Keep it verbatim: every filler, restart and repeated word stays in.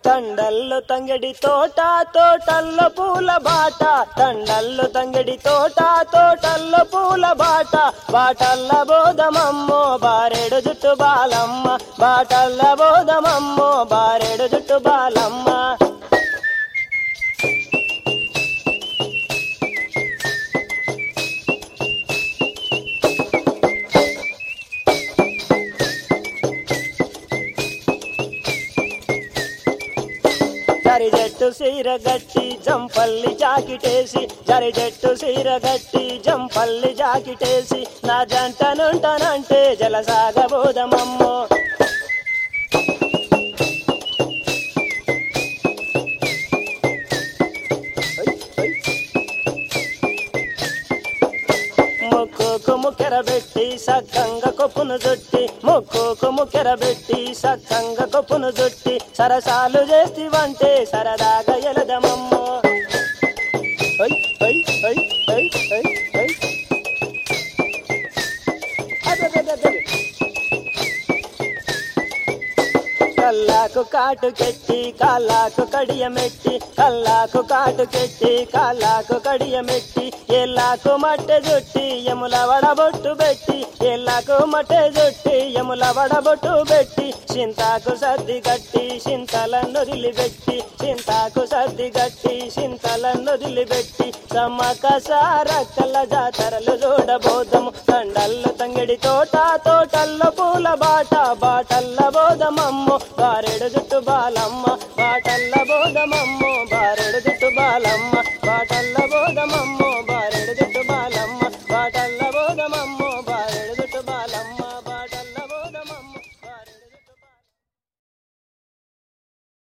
తండల్లో తంగడి తోట తోటల్లో పూల బాట తండల్లో తంగడి తోట తోటల్లో పూల బాట బాటల్ల బోధమమ్మో బారెడు జుట్టు బాలమ్మ బాటల్ల బోధమమ్మో బారెడు జుట్టు బాలమ్మ జరి జట్టు సీర గట్టి జంపల్లి జాకిటేసి జరి జట్టు సీర గట్టి జంపల్లి జాకిటేసి నా జంటనుంటనంటే జలసాగబోదమమ్మో ముక్కుకు ముక్కెరబెట్టి సక్కంగా కొప్పును జుట్టి ముక్కుకు ముక్కెరబెట్టి సక్కంగా కొప్పును జుట్టి సరసాలు చేస్తివంటే సరదాగా ఎలదమమ్మో కల్లాకు కాటు కెట్టి కాళ్ళకు కడియమెట్టి కల్లాకు కాటు కెట్టి కాళ్ళకు కడియమెట్టి ఎల్లాకు మట్టె జుట్టి యముల వడబొట్టు పెట్టి ఎల్లాకు మట్టె జుట్టి యముల వడబొట్టు పెట్టి చింతాకు సర్ది గట్టి చింతలను వదిలిపెట్టి చింతాకు సర్ది గట్టి చింతలను వదిలిపెట్టి సమ్మక సారక్కల జాతరలు చూడబోదము తండల్లో తంగడి తోట తోటల్లో పూల బాట బాటల్ల బోధమమ్మో బారెడు జుట్టు బాలమ్మ బాటల్ల బోధమమ్మో బారెడు జుట్టు బాలమ్మ